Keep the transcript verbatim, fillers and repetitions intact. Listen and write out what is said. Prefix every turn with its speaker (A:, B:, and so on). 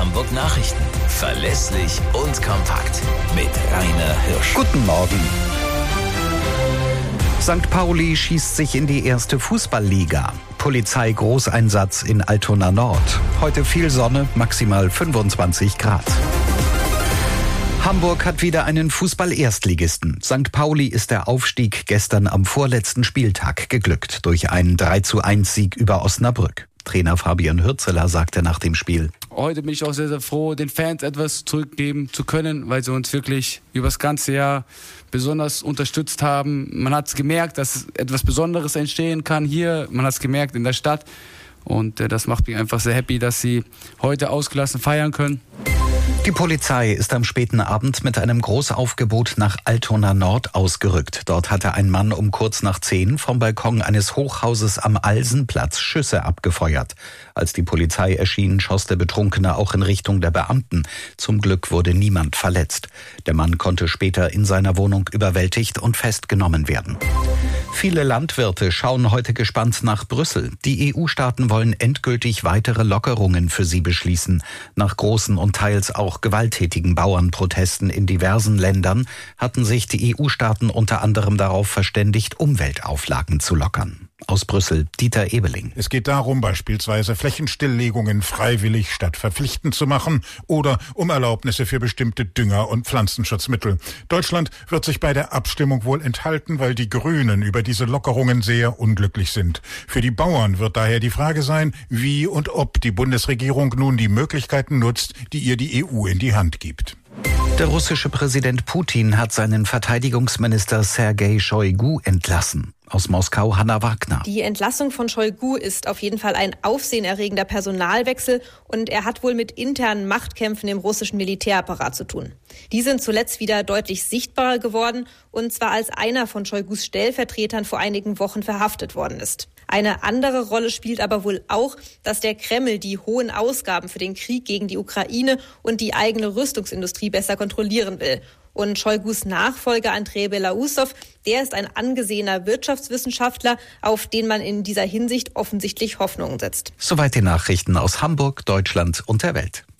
A: Hamburg Nachrichten. Verlässlich und kompakt. Mit Rainer Hirsch.
B: Guten Morgen. Sankt Pauli schießt sich in die erste Fußballliga. Polizei-Großeinsatz in Altona Nord. Heute viel Sonne, maximal fünfundzwanzig Grad. Hamburg hat wieder einen Fußball-Erstligisten. Sankt Pauli ist der Aufstieg gestern am vorletzten Spieltag geglückt durch einen drei zu eins Sieg über Osnabrück. Trainer Fabian Hürzeler sagte nach dem Spiel:
C: Heute bin ich auch sehr, sehr froh, den Fans etwas zurückgeben zu können, weil sie uns wirklich über das ganze Jahr besonders unterstützt haben. Man hat gemerkt, dass etwas Besonderes entstehen kann hier. Man hat es gemerkt in der Stadt. Und äh, das macht mich einfach sehr happy, dass sie heute ausgelassen feiern können.
B: Die Polizei ist am späten Abend mit einem Großaufgebot nach Altona Nord ausgerückt. Dort hatte ein Mann um kurz nach zehn vom Balkon eines Hochhauses am Alsenplatz Schüsse abgefeuert. Als die Polizei erschien, schoss der Betrunkene auch in Richtung der Beamten. Zum Glück wurde niemand verletzt. Der Mann konnte später in seiner Wohnung überwältigt und festgenommen werden. Viele Landwirte schauen heute gespannt nach Brüssel. Die E U-Staaten wollen endgültig weitere Lockerungen für sie beschließen. Nach großen und teils auch gewalttätigen Bauernprotesten in diversen Ländern hatten sich die E U-Staaten unter anderem darauf verständigt, Umweltauflagen zu lockern. Aus Brüssel, Dieter Ebeling.
D: Es geht darum, beispielsweise Flächenstilllegungen freiwillig statt verpflichtend zu machen oder um Erlaubnisse für bestimmte Dünger- und Pflanzenschutzmittel. Deutschland wird sich bei der Abstimmung wohl enthalten, weil die Grünen über diese Lockerungen sehr unglücklich sind. Für die Bauern wird daher die Frage sein, wie und ob die Bundesregierung nun die Möglichkeiten nutzt, die ihr die E U in die Hand gibt.
B: Der russische Präsident Putin hat seinen Verteidigungsminister Sergei Shoigu entlassen. Aus Moskau, Hanna Wagner.
E: Die Entlassung von Shoigu ist auf jeden Fall ein aufsehenerregender Personalwechsel und er hat wohl mit internen Machtkämpfen im russischen Militärapparat zu tun. Die sind zuletzt wieder deutlich sichtbarer geworden und zwar als einer von Shoigus Stellvertretern vor einigen Wochen verhaftet worden ist. Eine andere Rolle spielt aber wohl auch, dass der Kreml die hohen Ausgaben für den Krieg gegen die Ukraine und die eigene Rüstungsindustrie besser kontrollieren will. Und Shoigus Nachfolger Andrei Belousov, der ist ein angesehener Wirtschaftswissenschaftler, auf den man in dieser Hinsicht offensichtlich Hoffnungen setzt.
B: Soweit die Nachrichten aus Hamburg, Deutschland und der Welt.